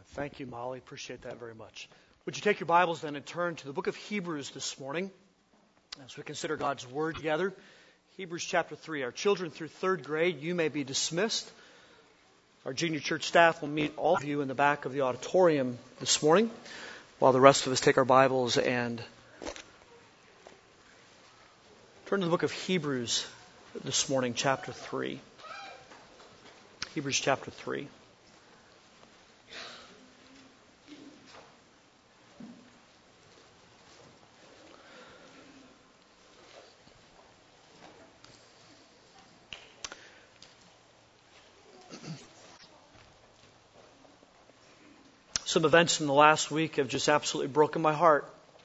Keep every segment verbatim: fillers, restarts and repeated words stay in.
Thank you, Molly. Appreciate that very much. Would you take your Bibles then and turn to the book of Hebrews this morning as we consider God's Word together. Hebrews chapter three. Our children through third grade, you may be dismissed. Our junior church staff will meet all of you in the back of the auditorium this morning, while the rest of us take our Bibles and turn to the book of Hebrews this morning, chapter three. Hebrews chapter three. Some events in the last week have just absolutely broken my heart.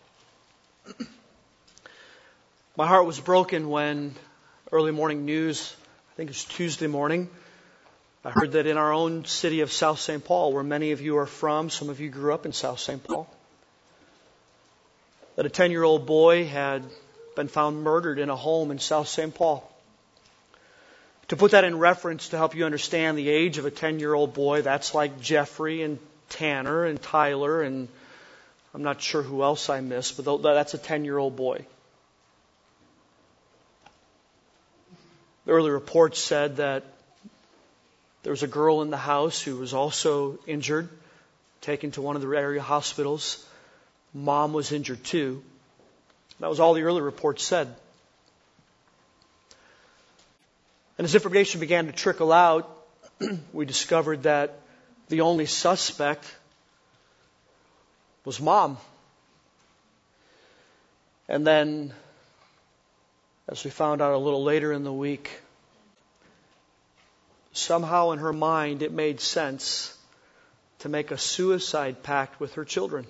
My heart was broken when early morning news, I think it was Tuesday morning, I heard that in our own city of South Saint Paul, where many of you are from, some of you grew up in South Saint Paul, that a ten-year-old boy had been found murdered in a home in South Saint Paul. To put that in reference to help you understand the age of a ten-year-old boy, that's like Jeffrey and Tanner and Tyler, and I'm not sure who else I missed, but that's a ten-year-old boy. The early reports said that there was a girl in the house who was also injured, taken to one of the area hospitals. Mom was injured too. That was all the early reports said. And as information began to trickle out, we discovered that the only suspect was Mom. And then, as we found out a little later in the week, somehow in her mind it made sense to make a suicide pact with her children.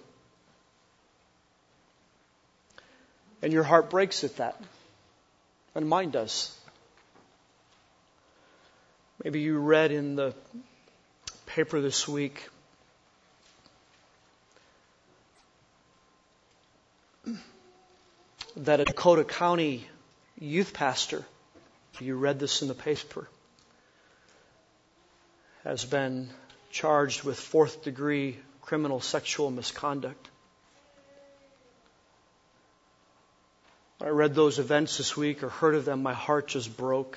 And your heart breaks at that. And mine does. Maybe you read in the paper this week that a Dakota County youth pastor, you read this in the paper, has been charged with fourth degree criminal sexual misconduct. When I read those events this week or heard of them, my heart just broke.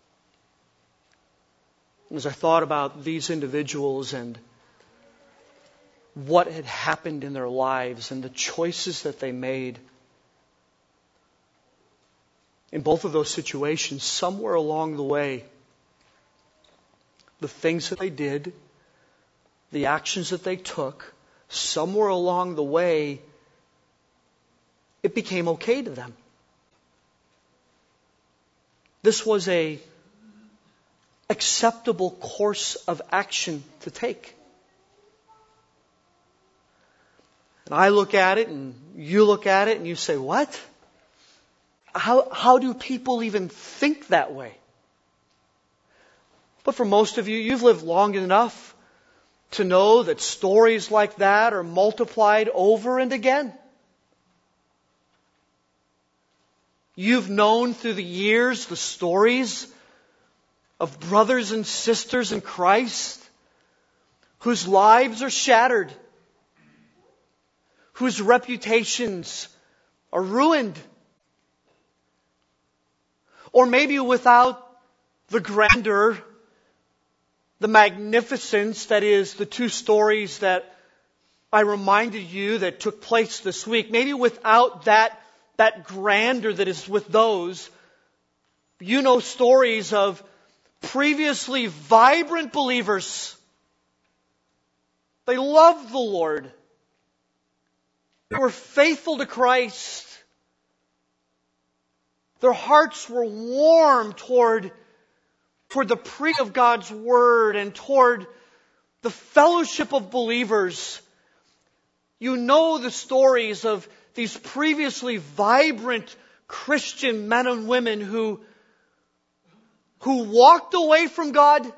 As I thought about these individuals and what had happened in their lives and the choices that they made, in both of those situations, somewhere along the way, the things that they did, the actions that they took, somewhere along the way, it became okay to them. This was a acceptable course of action to take. And I look at it and you look at it and you say, what? How, how do people even think that way? But for most of you, you've lived long enough to know that stories like that are multiplied over and again. You've known through the years the stories of brothers and sisters in Christ whose lives are shattered, whose reputations are ruined, or maybe without the grandeur, the magnificence that is the two stories that I reminded you that took place this week. Maybe without that, that grandeur that is with those, you know stories of previously vibrant believers. They loved the Lord. They were faithful to Christ. Their hearts were warm toward, toward the preaching of God's Word and toward the fellowship of believers. You know the stories of these previously vibrant Christian men and women who who walked away from God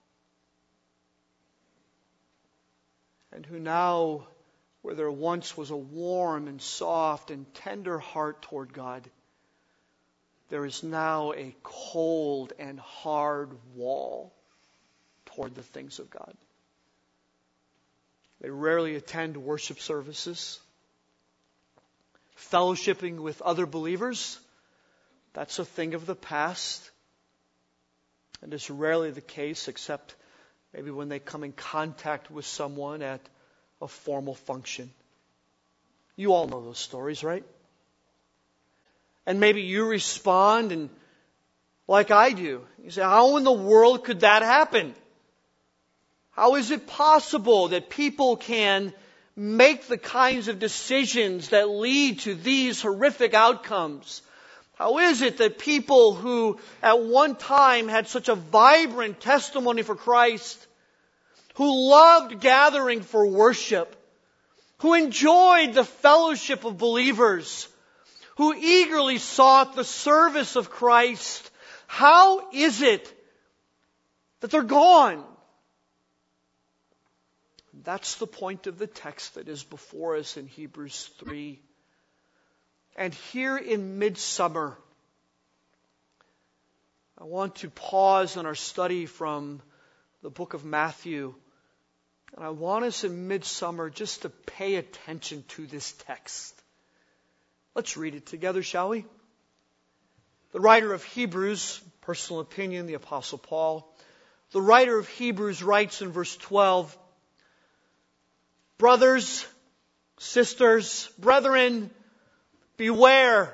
and who now, where there once was a warm and soft and tender heart toward God, there is now a cold and hard wall toward the things of God. They rarely attend worship services. Fellowshipping with other believers, that's a thing of the past. And it's rarely the case except maybe when they come in contact with someone at a formal function. You all know those stories, right? And maybe you respond and like I do. You say, how in the world could that happen? How is it possible that people can make the kinds of decisions that lead to these horrific outcomes? How is it that people who at one time had such a vibrant testimony for Christ, who loved gathering for worship, who enjoyed the fellowship of believers, who eagerly sought the service of Christ, how is it that they're gone? That's the point of the text that is before us in Hebrews three. And here in midsummer, I want to pause in our study from the book of Matthew. And I want us in midsummer just to pay attention to this text. Let's read it together, shall we? The writer of Hebrews, personal opinion, the Apostle Paul, the writer of Hebrews writes in verse twelve, brothers, sisters, brethren, beware,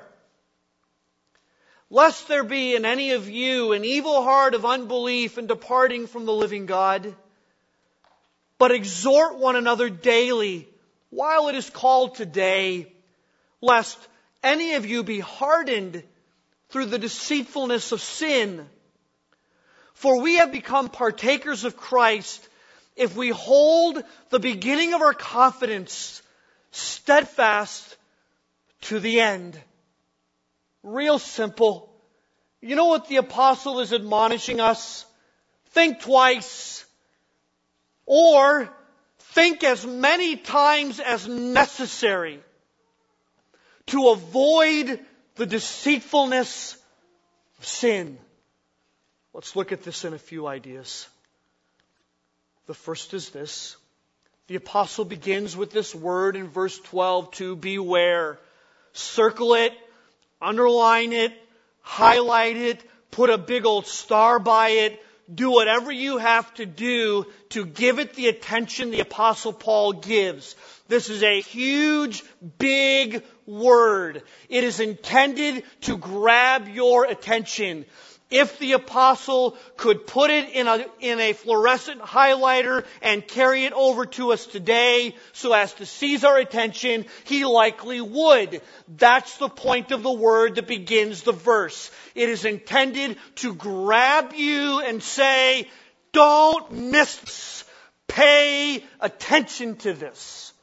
lest there be in any of you an evil heart of unbelief in departing from the living God. But exhort one another daily, while it is called today, lest any of you be hardened through the deceitfulness of sin. For we have become partakers of Christ if we hold the beginning of our confidence steadfast to the end. Real simple. You know what the apostle is admonishing us? Think twice. Or think as many times as necessary to avoid the deceitfulness of sin. Let's look at this in a few ideas. The first is this. The apostle begins with this word in verse twelve to beware. Circle it, underline it, highlight it, put a big old star by it. Do whatever you have to do to give it the attention the Apostle Paul gives. This is a huge, big word. It is intended to grab your attention. If the apostle could put it in a, in a fluorescent highlighter and carry it over to us today so as to seize our attention, he likely would. That's the point of the word that begins the verse. It is intended to grab you and say, don't miss this. Pay attention to this.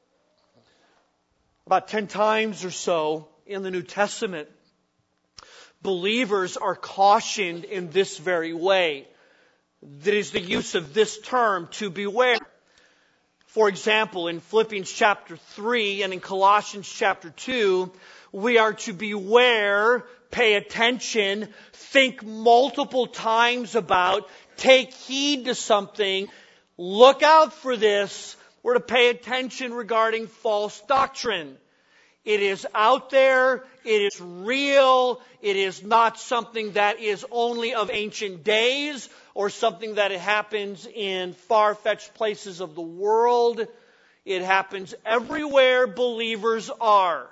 About ten times or so in the New Testament, believers are cautioned in this very way. That is the use of this term, to beware. For example, in Philippians chapter three and in Colossians chapter two, we are to beware, pay attention, think multiple times about, take heed to something, look out for this. We're to pay attention regarding false doctrine. It is out there. It is real. It is not something that is only of ancient days or something that happens in far-fetched places of the world. It happens everywhere believers are.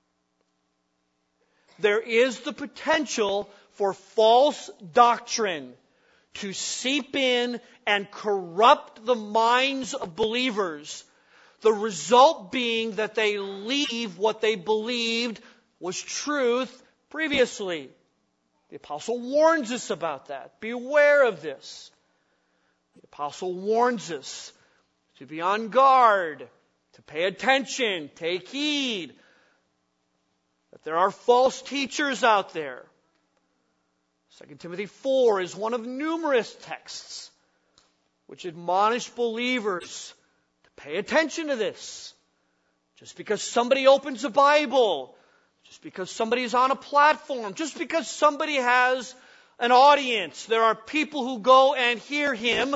There is the potential for false doctrine to seep in and corrupt the minds of believers. The result being that they leave what they believed was truth previously. The apostle warns us about that. Beware of this. The apostle warns us to be on guard, to pay attention, take heed, that there are false teachers out there. Second Timothy four is one of numerous texts which admonish believers pay attention to this. Just because somebody opens a Bible, just because somebody is on a platform, just because somebody has an audience, there are people who go and hear him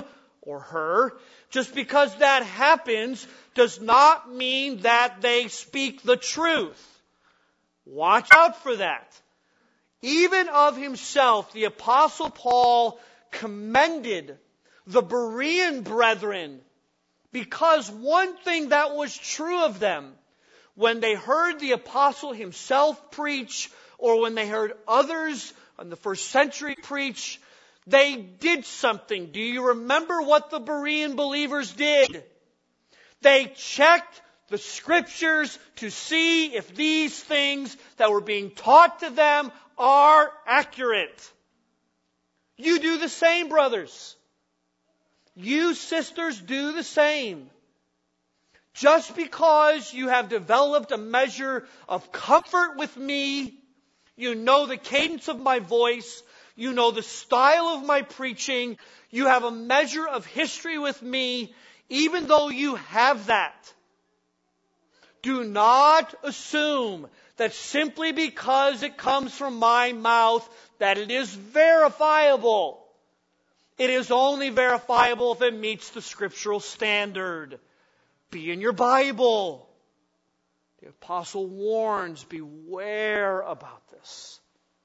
or her. Just because that happens does not mean that they speak the truth. Watch out for that. Even of himself, the Apostle Paul commended the Berean brethren because one thing that was true of them, when they heard the apostle himself preach, or when they heard others in the first century preach, they did something. Do you remember what the Berean believers did? They checked the Scriptures to see if these things that were being taught to them are accurate. You do the same, brothers. You, sisters, do the same. Just because you have developed a measure of comfort with me, you know the cadence of my voice, you know the style of my preaching, you have a measure of history with me, even though you have that, do not assume that simply because it comes from my mouth that it is verifiable. It is only verifiable if it meets the scriptural standard. Be in your Bible. The apostle warns, beware about this.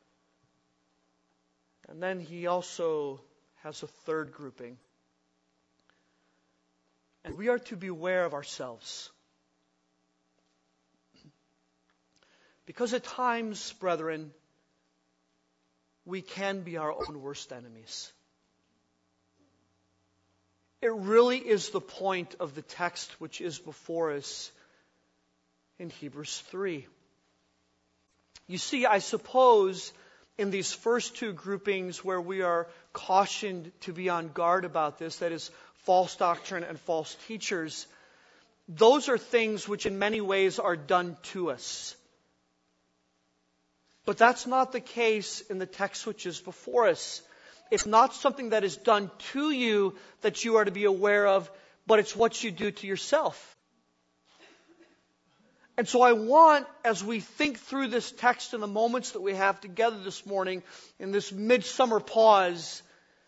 And then he also has a third grouping. And we are to beware of ourselves. Because at times, brethren, we can be our own worst enemies. It really is the point of the text which is before us in Hebrews three. You see, I suppose in these first two groupings where we are cautioned to be on guard about this, that is, false doctrine and false teachers, those are things which in many ways are done to us. But that's not the case in the text which is before us. It's not something that is done to you that you are to be aware of, but it's what you do to yourself. And so I want, as we think through this text in the moments that we have together this morning, in this midsummer pause,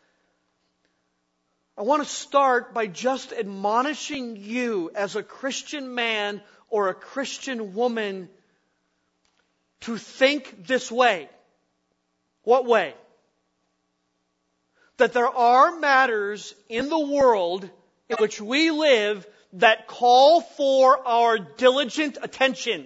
I want to start by just admonishing you as a Christian man or a Christian woman to think this way. What way? That there are matters in the world in which we live that call for our diligent attention.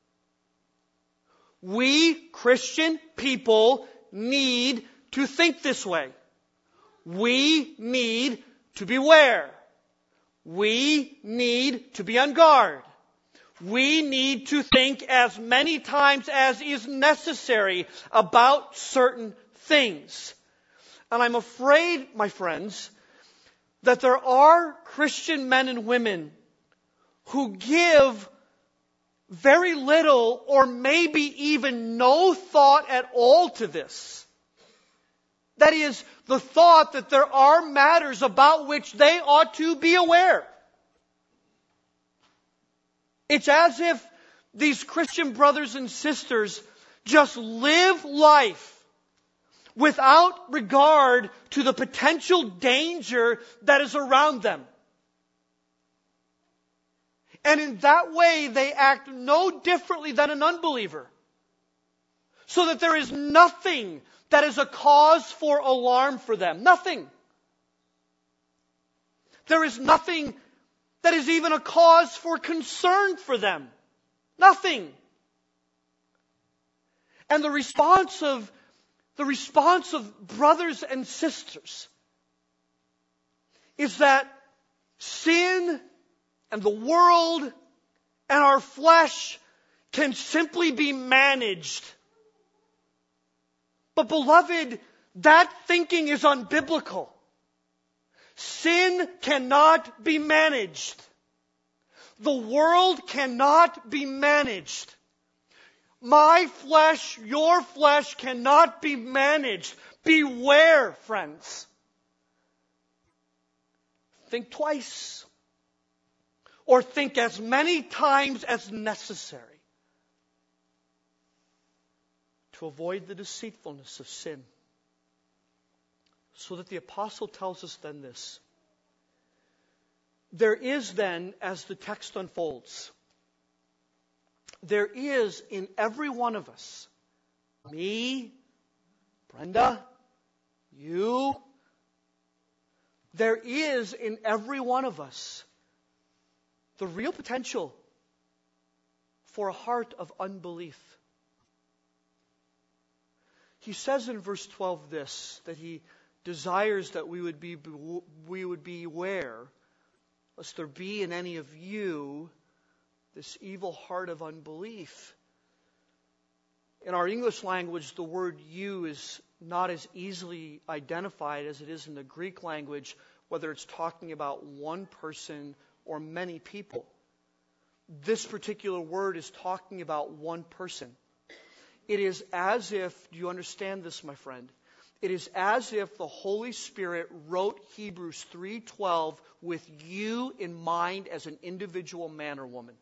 We Christian people need to think this way. We need to beware. We need to be on guard. We need to think as many times as is necessary about certain things. And I'm afraid, my friends, that there are Christian men and women who give very little or maybe even no thought at all to this. That is, the thought that there are matters about which they ought to be aware. It's as if these Christian brothers and sisters just live life without regard to the potential danger that is around them. And in that way, they act no differently than an unbeliever. So that there is nothing that is a cause for alarm for them. Nothing. There is nothing that is even a cause for concern for them. Nothing. And the response of The response of brothers and sisters is that sin and the world and our flesh can simply be managed. But beloved, that thinking is unbiblical. Sin cannot be managed. The world cannot be managed. My flesh, your flesh cannot be managed. Beware, friends. Think twice. Or think as many times as necessary to avoid the deceitfulness of sin. So that the apostle tells us then this. There is then, as the text unfolds, there is in every one of us, me, Brenda, you, there is in every one of us the real potential for a heart of unbelief. He says in verse twelve this, that he desires that we would be we would beware lest there be in any of you this evil heart of unbelief. In our English language, the word you is not as easily identified as it is in the Greek language, whether it's talking about one person or many people. This particular word is talking about one person. It is as if, do you understand this, my friend? It is as if the Holy Spirit wrote Hebrews three twelve with you in mind as an individual man or woman.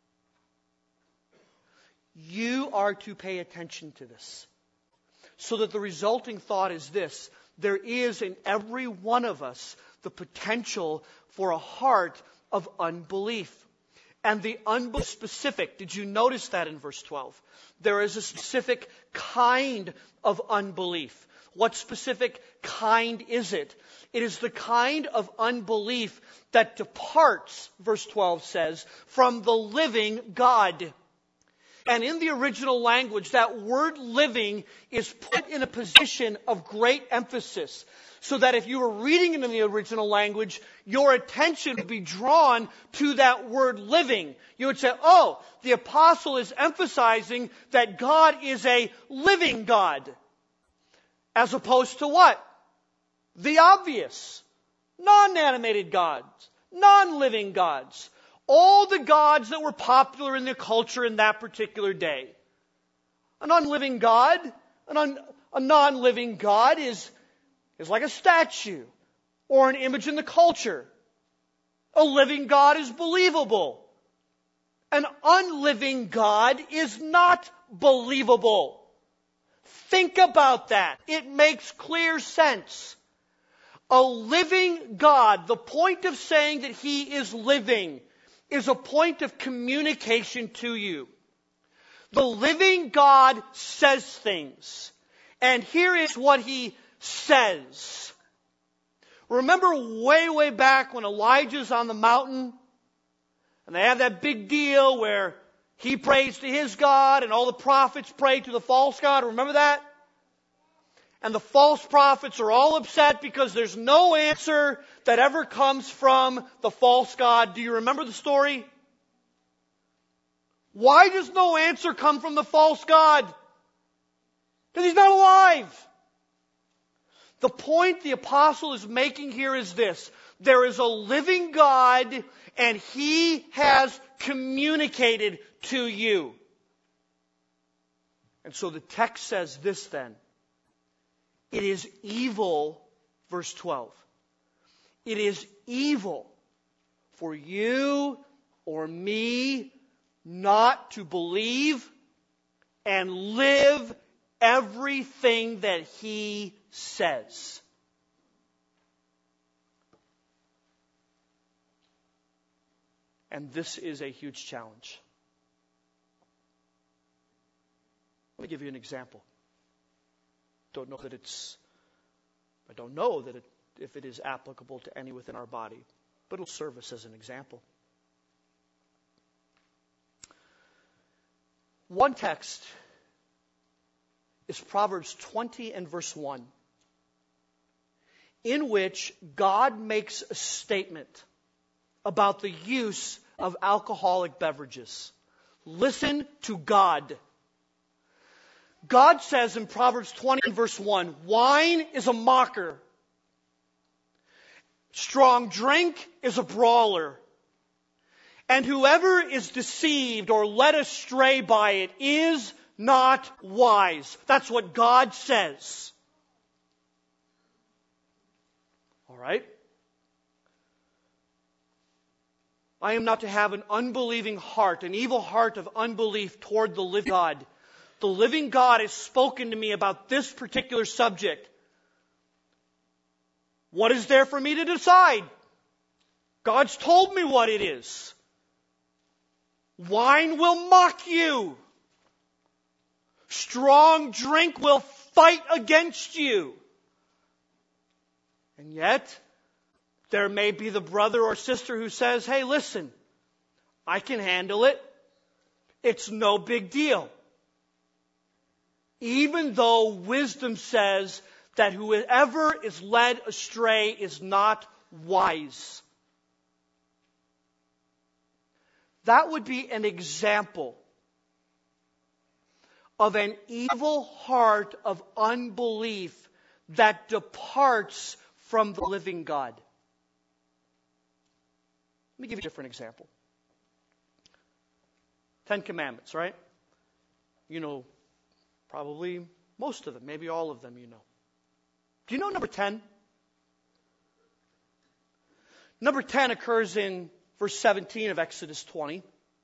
You are to pay attention to this. So that the resulting thought is this: there is in every one of us the potential for a heart of unbelief. And the unbelief specific, did you notice that in verse twelve? There is a specific kind of unbelief. What specific kind is it? It is the kind of unbelief that departs, verse twelve says, from the living God. And in the original language, that word living is put in a position of great emphasis, so that if you were reading it in the original language, your attention would be drawn to that word living. You would say, oh, the apostle is emphasizing that God is a living God. As opposed to what? The obvious. Non-animated gods. Non-living gods. All the gods that were popular in the culture in that particular day. An unliving God, an un, a non-living God is, is like a statue or an image in the culture. A living God is believable. An unliving God is not believable. Think about that. It makes clear sense. A living God, the point of saying that He is living, is a point of communication to you. The living God says things. And here is what He says. Remember way, way back when Elijah's on the mountain, and they have that big deal where he prays to his God and all the prophets pray to the false god. Remember that? And the false prophets are all upset because there's no answer that ever comes from the false god. Do you remember the story? Why does no answer come from the false god? Because he's not alive. The point the apostle is making here is this: there is a living God, and He has communicated to you. And so the text says this then: it is evil, verse twelve. It is evil for you or me not to believe and live everything that He says. And this is a huge challenge. Let me give you an example. Don't know that it's, I don't know that it, if it is applicable to any within our body, but it'll serve us as an example. One text is Proverbs twenty and verse one, in which God makes a statement about the use of alcoholic beverages. Listen to God. God says in Proverbs twenty and verse one, wine is a mocker. Strong drink is a brawler. And whoever is deceived or led astray by it is not wise. That's what God says. All right? I am not to have an unbelieving heart, an evil heart of unbelief toward the living God. The living God has spoken to me about this particular subject. What is there for me to decide? God's told me what it is. Wine will mock you. Strong drink will fight against you. And yet, there may be the brother or sister who says, hey, listen, I can handle it. It's no big deal. Even though wisdom says that whoever is led astray is not wise. That would be an example of an evil heart of unbelief that departs from the living God. Let me give you a different example. Ten Commandments, right? You know probably most of them, maybe all of them you know. Do you know number ten? Number ten occurs in verse seventeen of Exodus twenty.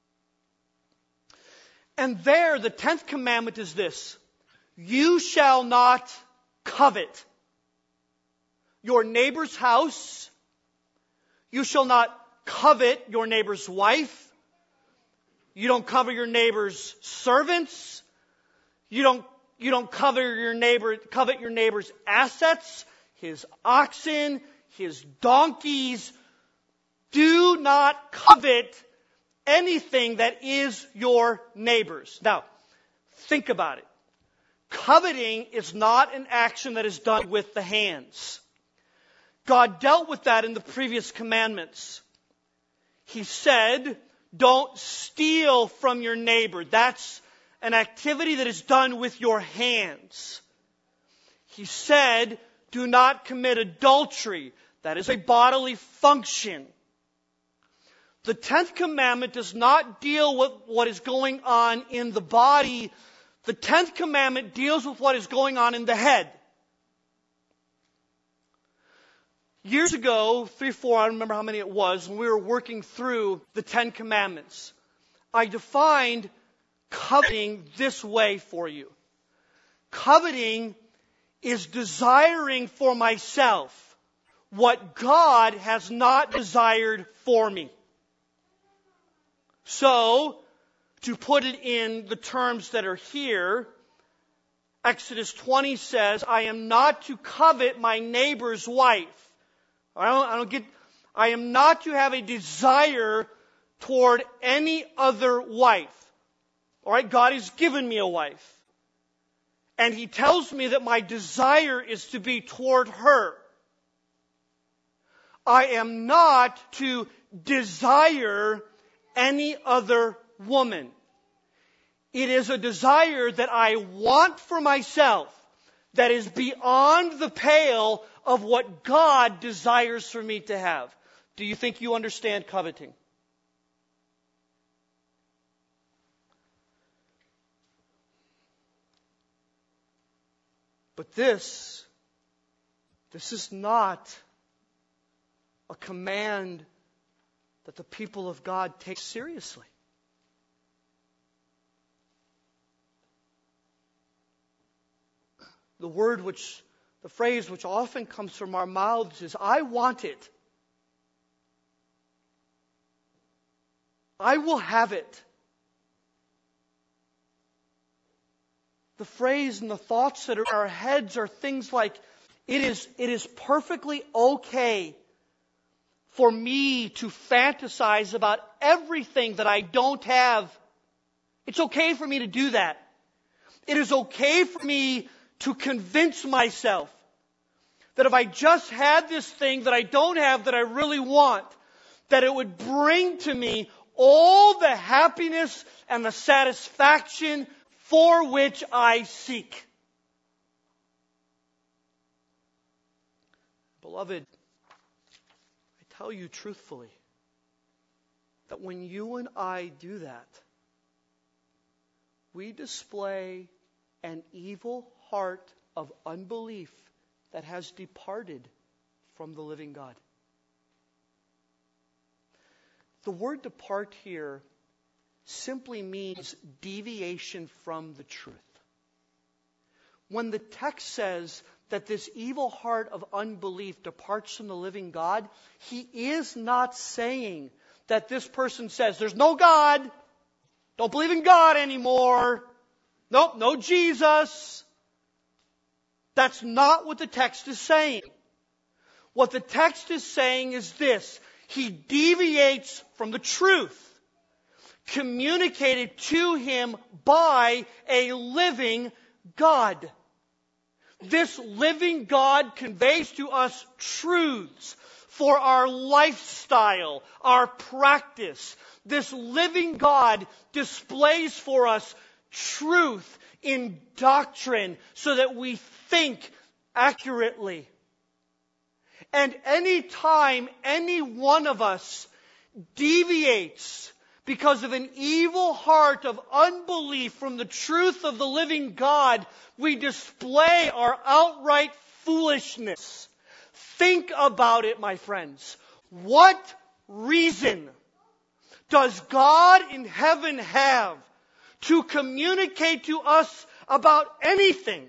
And there, the tenth commandment is this: you shall not covet your neighbor's house. You shall not covet your neighbor's wife. You don't covet your neighbor's servants. You don't, you don't covet your neighbor, covet your neighbor's assets, his oxen, his donkeys. Do not covet anything that is your neighbor's. Now, think about it. Coveting is not an action that is done with the hands. God dealt with that in the previous commandments. He said, don't steal from your neighbor. That's an activity that is done with your hands. He said, do not commit adultery. That is a bodily function. The tenth commandment does not deal with what is going on in the body. The tenth commandment deals with what is going on in the head. Years ago, three, four, I don't remember how many it was, when we were working through the Ten Commandments, I defined coveting this way for you. Coveting is desiring for myself what God has not desired for me. So, to put it in the terms that are here, Exodus twenty says, I am not to covet my neighbor's wife. I don't, I don't get, I am not to have a desire toward any other wife. All right, God has given me a wife. And He tells me that my desire is to be toward her. I am not to desire any other woman. It is a desire that I want for myself that is beyond the pale of what God desires for me to have. Do you think you understand coveting? But this, this is not a command that the people of God take seriously. The word which, the phrase which often comes from our mouths is, I want it. I will have it. The phrase and the thoughts that are in our heads are things like, it is, it is perfectly okay for me to fantasize about everything that I don't have. It's okay for me to do that. It is okay for me to convince myself that if I just had this thing that I don't have that I really want, that it would bring to me all the happiness and the satisfaction for which I seek. Beloved, I tell you truthfully that when you and I do that, we display an evil heart of unbelief that has departed from the living God. The word depart here simply means deviation from the truth. when the text says that this evil heart of unbelief departs from the living God, he is not saying that this person says, there's no God, don't believe in God anymore, nope, no Jesus. That's not what the text is saying. What the text is saying is this: he deviates from the truth communicated to him by a living God. This living God conveys to us truths for our lifestyle, our practice. This living God displays for us truth in doctrine so that we think accurately. And any time any one of us deviates because of an evil heart of unbelief from the truth of the living God, we display our outright foolishness. Think about it, my friends. What reason does God in heaven have to communicate to us about anything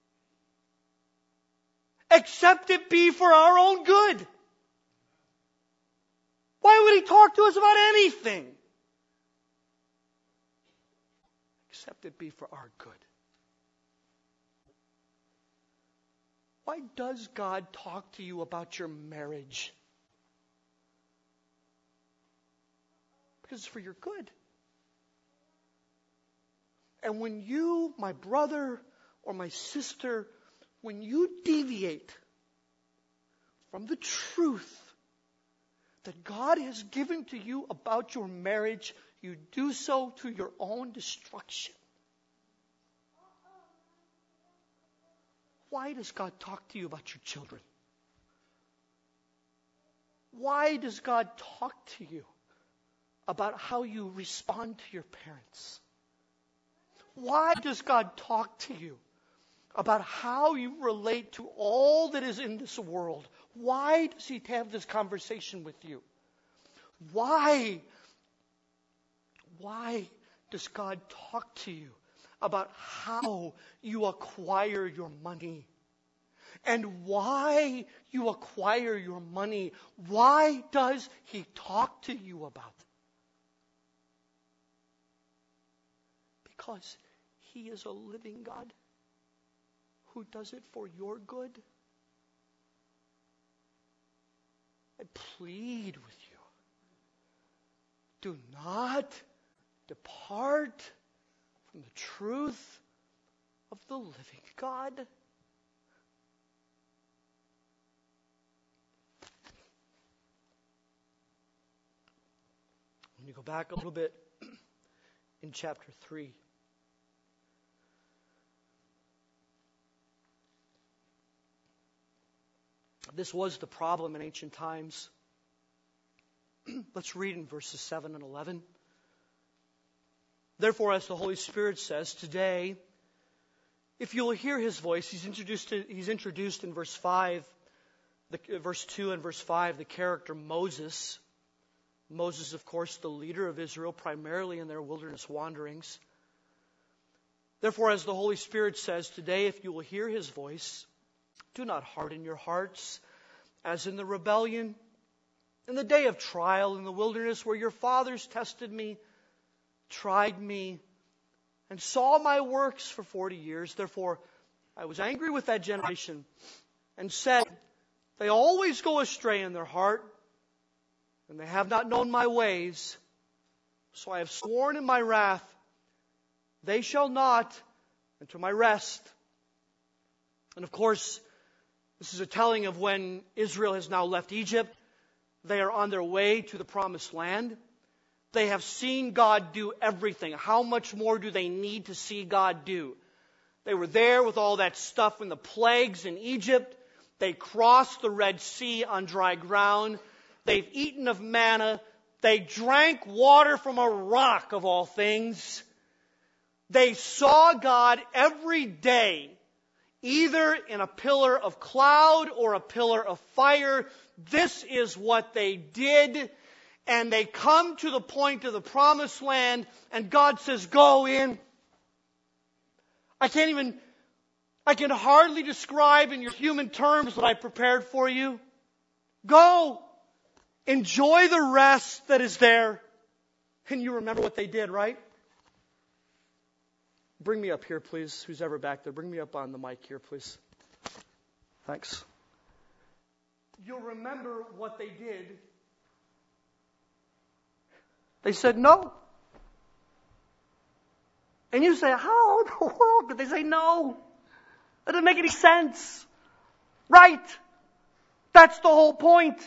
except it be for our own good? Why would he talk to us about anything except it be for our good? Why does God talk to you about your marriage? Because it's for your good. And when you, my brother or my sister, when you deviate from the truth that God has given to you about your marriage, you do so to your own destruction. Why does God talk to you about your children? Why does God talk to you about how you respond to your parents? Why does God talk to you about how you relate to all that is in this world? Why does he have this conversation with you? Why? Why does God talk to you about how you acquire your money? And why you acquire your money? Why does he talk to you about it? Because he is a living God who does it for your good. I plead with you, do not depart from the truth of the living God. When you go back a little bit in chapter three, this was the problem in ancient times. Let's read in verses seven and eleven. Therefore, as the Holy Spirit says, today, if you will hear his voice, he's introduced, to, he's introduced in verse five, the, verse two and verse five, the character Moses. Moses, of course, the leader of Israel, primarily in their wilderness wanderings. Therefore, as the Holy Spirit says, today, if you will hear his voice, do not harden your hearts, as in the rebellion, in the day of trial in the wilderness, where your fathers tested me, tried me, and saw my works for forty years. Therefore, I was angry with that generation and said, they always go astray in their heart, and they have not known my ways. So I have sworn in my wrath, they shall not enter my rest. And of course, this is a telling of when Israel has now left Egypt. They are on their way to the promised land. They have seen God do everything. How much more do they need to see God do? They were there with all that stuff in the plagues in Egypt. They crossed the Red Sea on dry ground. They've eaten of manna. They drank water from a rock, of all things. They saw God every day, either in a pillar of cloud or a pillar of fire. This is what they did. And they come to the point of the promised land, and God says, go in. I can't even, I can hardly describe in your human terms what I prepared for you. Go. Enjoy the rest that is there. And you remember what they did, right? Bring me up here, please. Who's ever back there? Bring me up on the mic here, please. Thanks. You'll remember what they did. They said no. And you say, how in the world could they say no? That doesn't make any sense. Right. That's the whole point.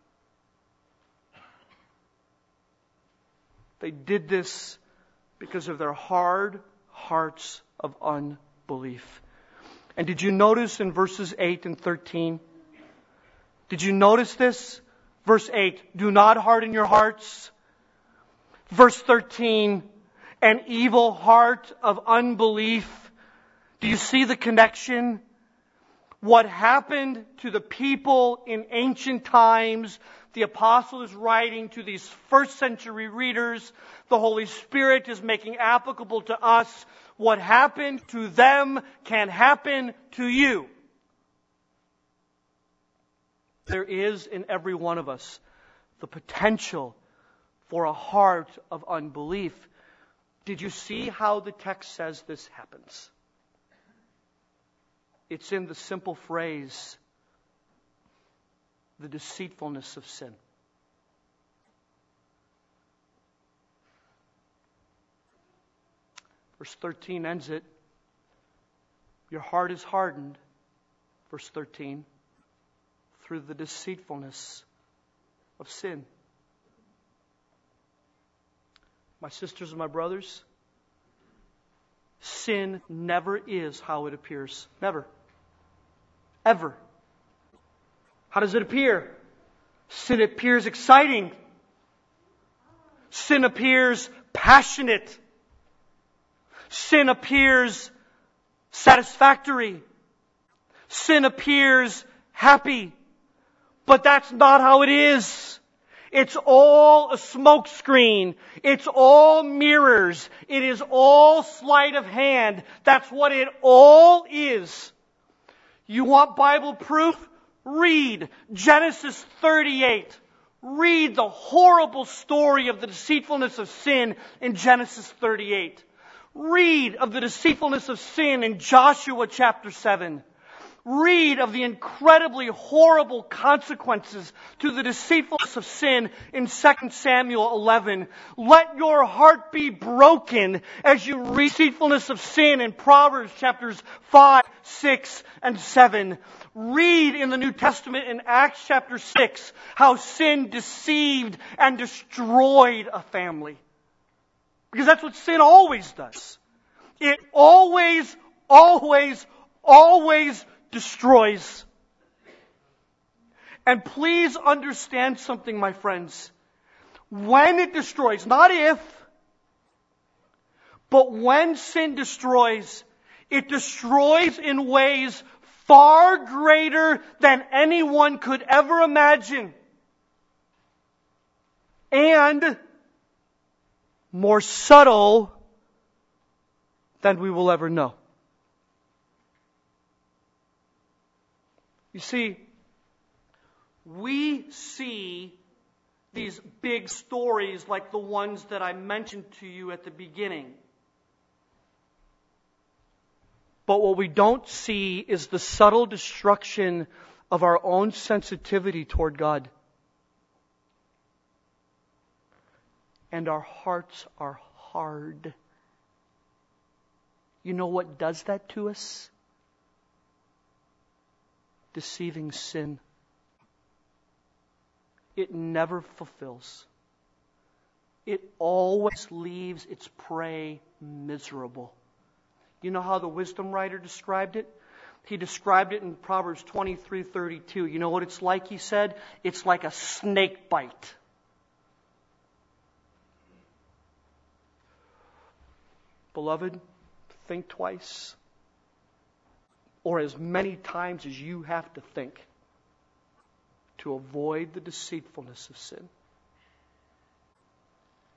They did this because of their hard hearts of unbelief. And did you notice in verses eight and thirteen? Did you notice this? Verse eight, do not harden your hearts. Verse thirteen, an evil heart of unbelief. Do you see the connection? What happened to the people in ancient times, the apostle is writing to these first century readers. The Holy Spirit is making applicable to us. What happened to them can happen to you. There is in every one of us the potential for a heart of unbelief. Did you see how the text says this happens? It's in the simple phrase, the deceitfulness of sin. Verse thirteen ends it. Your heart is hardened, verse thirteen, through the deceitfulness of sin. My sisters and my brothers, sin never is how it appears. Never. Ever. How does it appear? Sin appears exciting. Sin appears passionate. Sin appears satisfactory. Sin appears happy. But that's not how it is. It's all a smokescreen. It's all mirrors. It is all sleight of hand. That's what it all is. You want Bible proof? Read Genesis thirty-eight. Read the horrible story of the deceitfulness of sin in Genesis thirty-eight. Read of the deceitfulness of sin in Joshua chapter seven. Read of the incredibly horrible consequences to the deceitfulness of sin in Second Samuel eleven. Let your heart be broken as you read deceitfulness of sin in Proverbs chapters five, six, and seven. Read in the New Testament in Acts chapter six how sin deceived and destroyed a family. Because that's what sin always does. It always, always, always destroys. And please understand something, my friends. When it destroys, not if, but when sin destroys, it destroys in ways far greater than anyone could ever imagine. And more subtle than we will ever know. You see, we see these big stories like the ones that I mentioned to you at the beginning. But what we don't see is the subtle destruction of our own sensitivity toward God. And our hearts are hard. You know what does that to us? Deceiving sin. It never fulfills. It always leaves its prey miserable. You know how the wisdom writer described it? He described it in Proverbs twenty-three thirty-two. You know what it's like, he said? It's like a snake bite. Beloved, think twice. Or as many times as you have to think to avoid the deceitfulness of sin.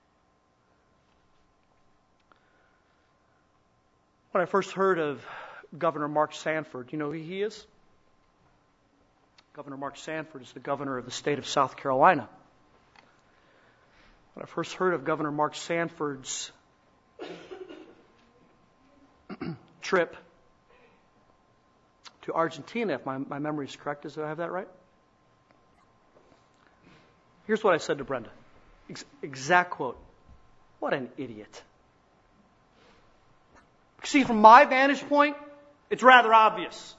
When I first heard of Governor Mark Sanford. You know who he is? Governor Mark Sanford is the governor of the state of South Carolina. When I first heard of Governor Mark Sanford's trip to Argentina, if my, my memory is correct, does I have that right? Here's what I said to Brenda. Ex- exact quote. What an idiot. See, from my vantage point, it's rather obvious.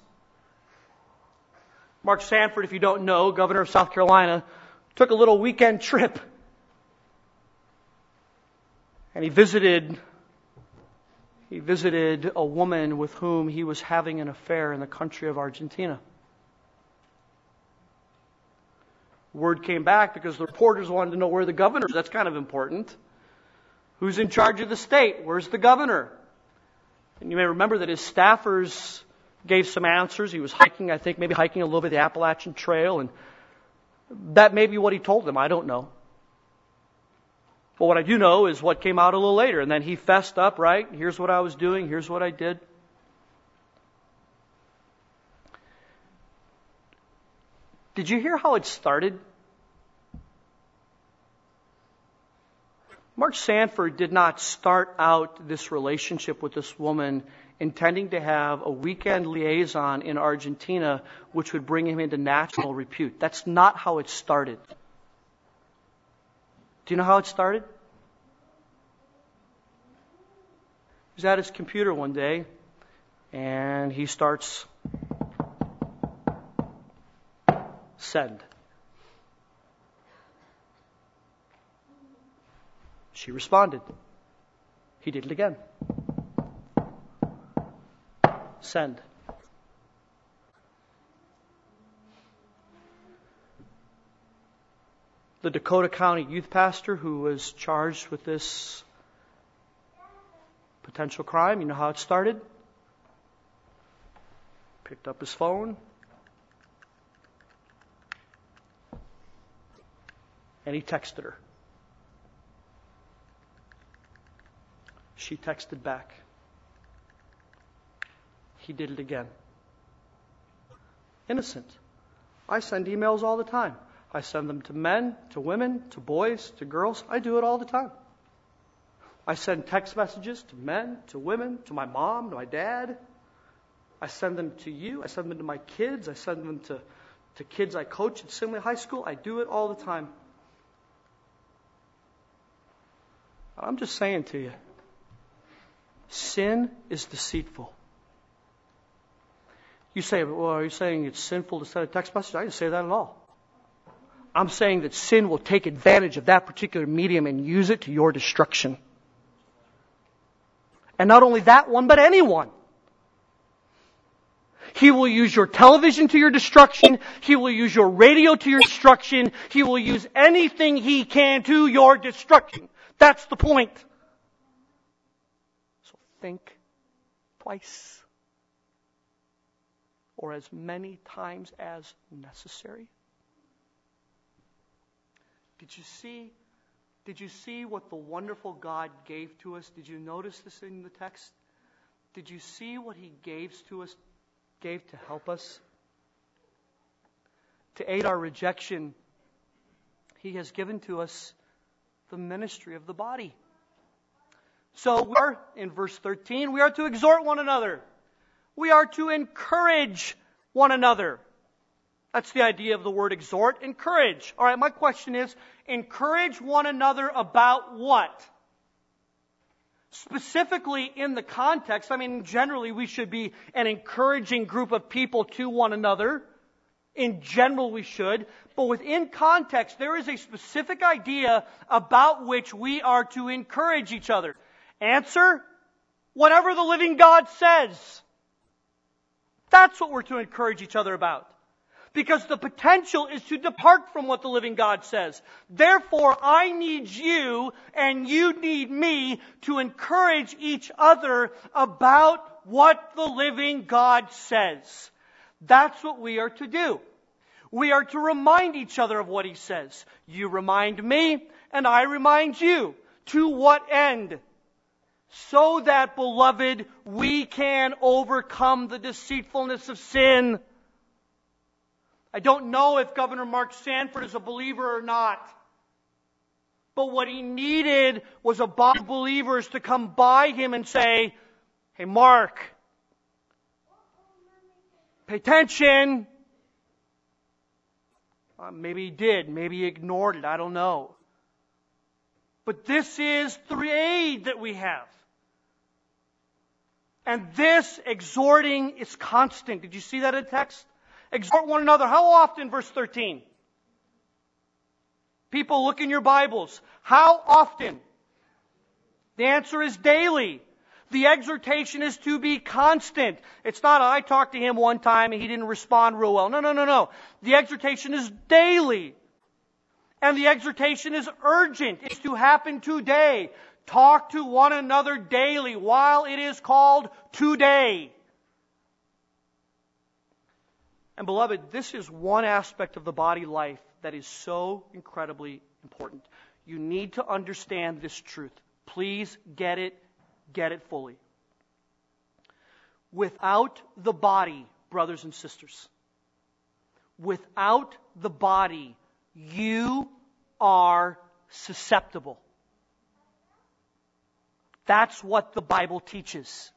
Mark Sanford, if you don't know, governor of South Carolina, took a little weekend trip. And he visited, he visited a woman with whom he was having an affair in the country of Argentina. Word came back because the reporters wanted to know where the governor is. That's kind of important. Who's in charge of the state? Where's the governor? And you may remember that his staffers gave some answers. He was hiking, I think, maybe hiking a little bit the Appalachian Trail, and that may be what he told them. I don't know. But what I do know is what came out a little later. And then he fessed up, right? Here's what I was doing. Here's what I did. Did you hear how it started? Mark Sanford did not start out this relationship with this woman intending to have a weekend liaison in Argentina which would bring him into national repute. That's not how it started. Do you know how it started? He was at his computer one day, and he starts send. She responded. He did it again. Send. The Dakota County youth pastor who was charged with this potential crime, you know how it started? Picked up his phone and he texted her. She texted back. He did it again. Innocent. I send emails all the time. I send them to men, to women, to boys, to girls. I do it all the time. I send text messages to men, to women, to my mom, to my dad. I send them to you. I send them to my kids. I send them to, to kids I coach at Simley High School. I do it all the time. I'm just saying to you, sin is deceitful. You say, well, are you saying it's sinful to send a text message? I didn't say that at all. I'm saying that sin will take advantage of that particular medium and use it to your destruction. And not only that one, but anyone. He will use your television to your destruction. He will use your radio to your destruction. He will use anything he can to your destruction. That's the point. So think twice. Or as many times as necessary. Did you see, did you see what the wonderful God gave to us? Did you notice this in the text? Did you see what He gave to us, gave to help us? To aid our rejection, He has given to us the ministry of the body. So we are, in verse thirteen, we are to exhort one another. We are to encourage one another. That's the idea of the word exhort, encourage. All right, my question is, encourage one another about what? Specifically in the context, I mean, generally we should be an encouraging group of people to one another. In general we should. But within context, there is a specific idea about which we are to encourage each other. Answer, whatever the living God says. That's what we're to encourage each other about. Because the potential is to depart from what the living God says. Therefore, I need you and you need me to encourage each other about what the living God says. That's what we are to do. We are to remind each other of what He says. You remind me and I remind you. To what end? so that, beloved, we can overcome the deceitfulness of sin. I don't know if Governor Mark Sanford is a believer or not. But what he needed was a body of believers to come by him and say, "Hey, Mark, pay attention." Uh, maybe he did. Maybe he ignored it. I don't know. But this is the aid that we have. And this exhorting is constant. Did you see that in the text? Exhort one another. How often? Verse thirteen. People, look in your Bibles. How often? The answer is daily. The exhortation is to be constant. It's not, I talked to him one time and he didn't respond real well. No, no, no, no. The exhortation is daily. And the exhortation is urgent. It's to happen today. Talk to one another daily while it is called today. And beloved, this is one aspect of the body life that is so incredibly important. You need to understand this truth. Please get it, get it fully. Without the body, brothers and sisters, without the body, you are susceptible. That's what the Bible teaches.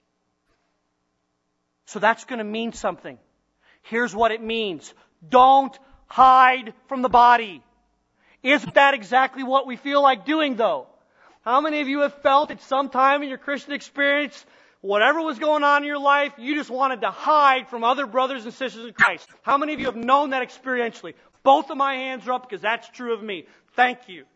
So that's going to mean something. Here's what it means. Don't hide from the body. Isn't that exactly what we feel like doing, though? How many of you have felt at some time in your Christian experience, whatever was going on in your life, you just wanted to hide from other brothers and sisters in Christ? How many of you have known that experientially? Both of my hands are up because that's true of me. Thank you.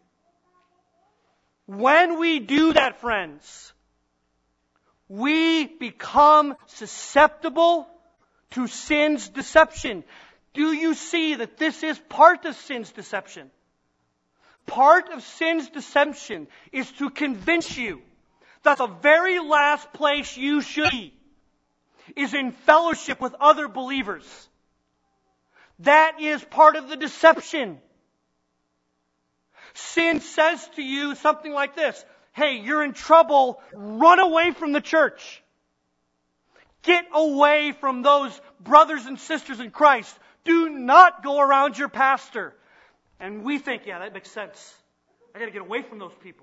When we do that, friends, we become susceptible to sin's deception. Do you see that this is part of sin's deception? Part of sin's deception is to convince you that the very last place you should be is in fellowship with other believers. That is part of the deception. Sin says to you something like this: hey, you're in trouble, run away from the church. Get away from those brothers and sisters in Christ. Do not go around your pastor. And we think, yeah, that makes sense. I got to get away from those people.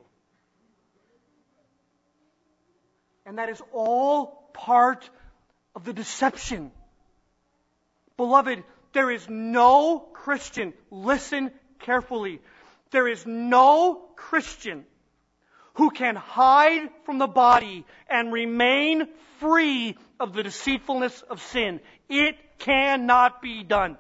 And that is all part of the deception. Beloved, there is no Christian, listen carefully, there is no Christian who can hide from the body and remain free of the deceitfulness of sin. It cannot be done.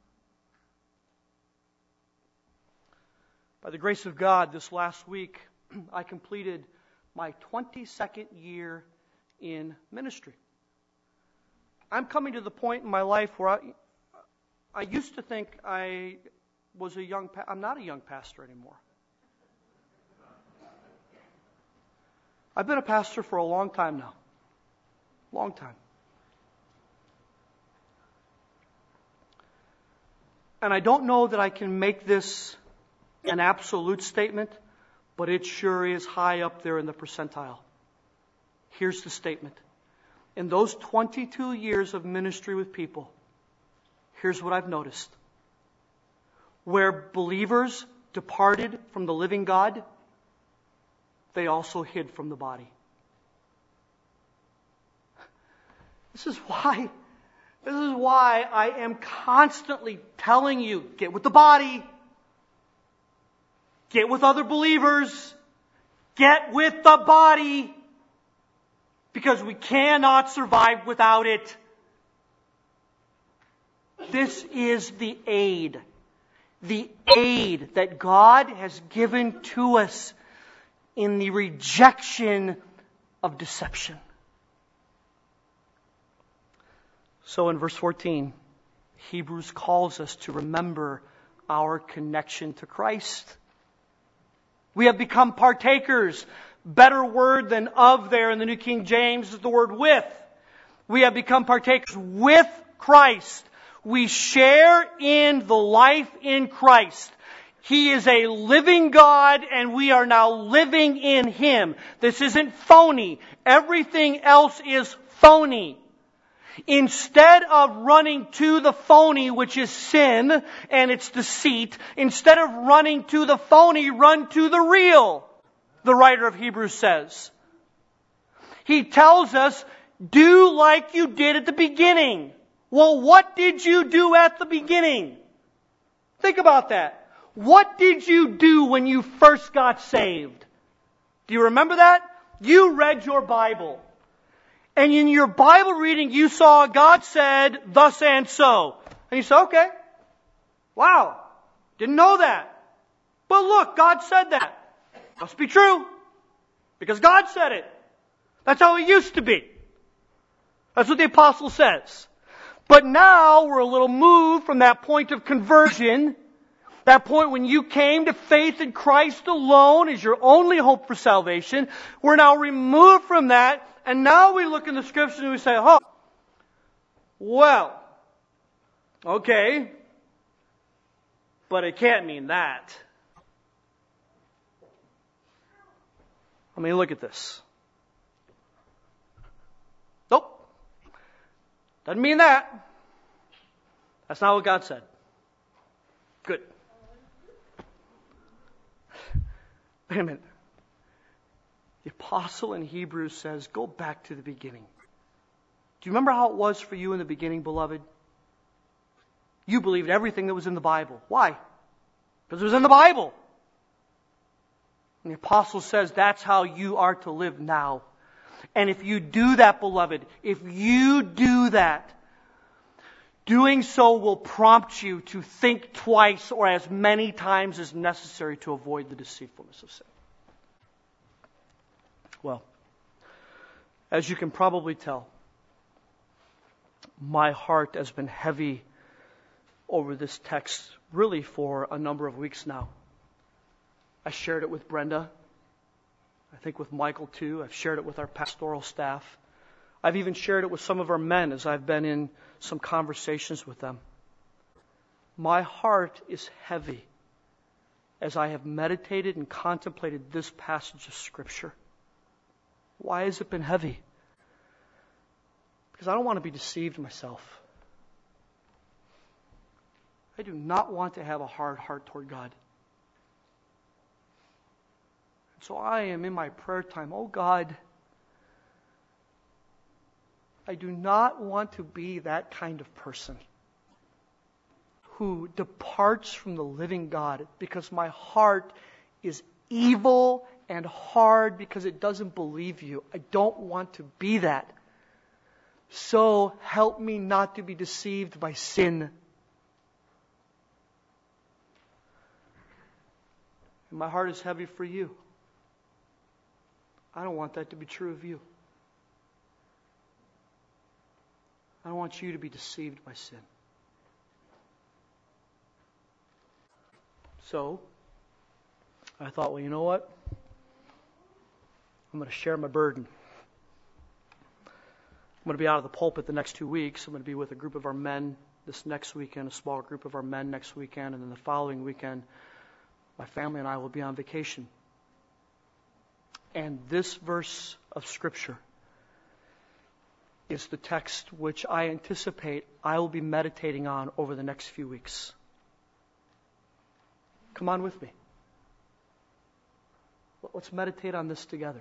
By the grace of God, this last week, I completed my twenty-second year in ministry. I'm coming to the point in my life where I, I used to think I was a young, pa- I'm not a young pastor anymore. I've been a pastor for a long time now. Long time. And I don't know that I can make this an absolute statement, but it sure is high up there in the percentile. Here's the statement. In those twenty-two years of ministry with people, here's what I've noticed. Where believers departed from the living God, they also hid from the body. This is why, this is why I am constantly telling you, get with the body. Get with other believers. Get with the body. Because we cannot survive without it. This is the aid. The aid that God has given to us in the rejection of deception. So in verse fourteen, Hebrews calls us to remember our connection to Christ. We have become partakers. Better word than of there in the New King James is the word with. We have become partakers with Christ. We share in the life in Christ. He is a living God, and we are now living in Him. This isn't phony. Everything else is phony. Instead of running to the phony, which is sin and its deceit, instead of running to the phony, run to the real, the writer of Hebrews says. He tells us, do like you did at the beginning. Well, what did you do at the beginning? Think about that. What did you do when you first got saved? Do you remember that? You read your Bible. And in your Bible reading, you saw God said, thus and so. And you said, okay. Wow. Didn't know that. But look, God said that. Must be true. Because God said it. That's how it used to be. That's what the apostle says. But now we're a little moved from that point of conversion, that point when you came to faith in Christ alone as your only hope for salvation. We're now removed from that, and now we look in the Scriptures and we say, oh, well, okay, but it can't mean that. I mean, look at this. Nope. Doesn't mean that. That's not what God said. Good. Wait a minute. The apostle in Hebrews says, go back to the beginning. Do you remember how it was for you in the beginning, beloved? You believed everything that was in the Bible. Why? Because it was in the Bible. And the apostle says that's how you are to live now. And if you do that, beloved, if you do that, doing so will prompt you to think twice or as many times as necessary to avoid the deceitfulness of sin. Well, as you can probably tell, my heart has been heavy over this text really for a number of weeks now. I shared it with Brenda. I think with Michael too. I've shared it with our pastoral staff. I've even shared it with some of our men as I've been in some conversations with them. My heart is heavy as I have meditated and contemplated this passage of Scripture. Why has it been heavy? Because I don't want to be deceived myself. I do not want to have a hard heart toward God. So I am in my prayer time, oh God, I do not want to be that kind of person who departs from the living God because my heart is evil and hard because it doesn't believe you. I don't want to be that. So help me not to be deceived by sin. And my heart is heavy for you. I don't want that to be true of you. I don't want you to be deceived by sin. So, I thought, well, you know what? I'm going to share my burden. I'm going to be out of the pulpit the next two weeks. I'm going to be with a group of our men this next weekend, a small group of our men next weekend, and then the following weekend, my family and I will be on vacation. And this verse of Scripture is the text which I anticipate I will be meditating on over the next few weeks. Come on with me. Let's meditate on this together.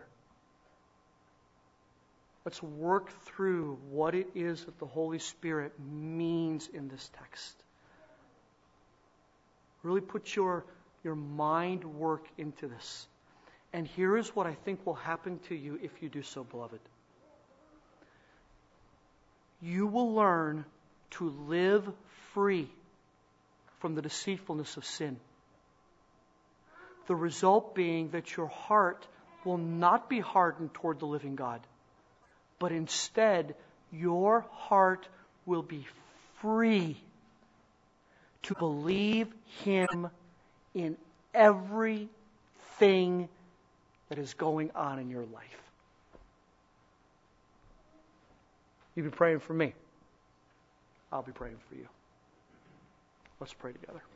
Let's work through what it is that the Holy Spirit means in this text. Really put your, your mind work into this. And here is what I think will happen to you if you do so, beloved. You will learn to live free from the deceitfulness of sin. The result being that your heart will not be hardened toward the living God, but instead your heart will be free to believe Him in everything that is going on in your life. You be praying for me. I'll be praying for you. Let's pray together.